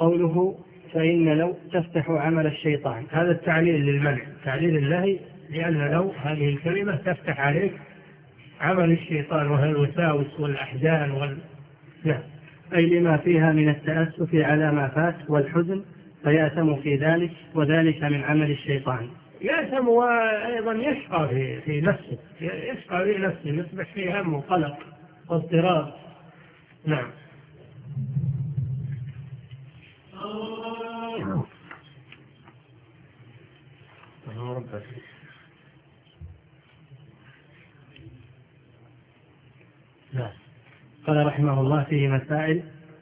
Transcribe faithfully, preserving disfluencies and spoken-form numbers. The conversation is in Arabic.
قوله فإن لو تفتح عمل الشيطان، هذا التعليل للمنع، تعليل الله، لأن لو هذه الكلمة تفتح عليك عمل الشيطان وهي الوساوس والأحزان وال... لا. أي لما فيها من التأسف على ما فات والحزن فيأثم في ذلك، وذلك من عمل الشيطان. يأثم وأيضا يشقى في, في نفسه، يشقى في نفسه، يصبح فيه هم وقلق واضطراب. نعم. قال رحمه الله فيه مسائل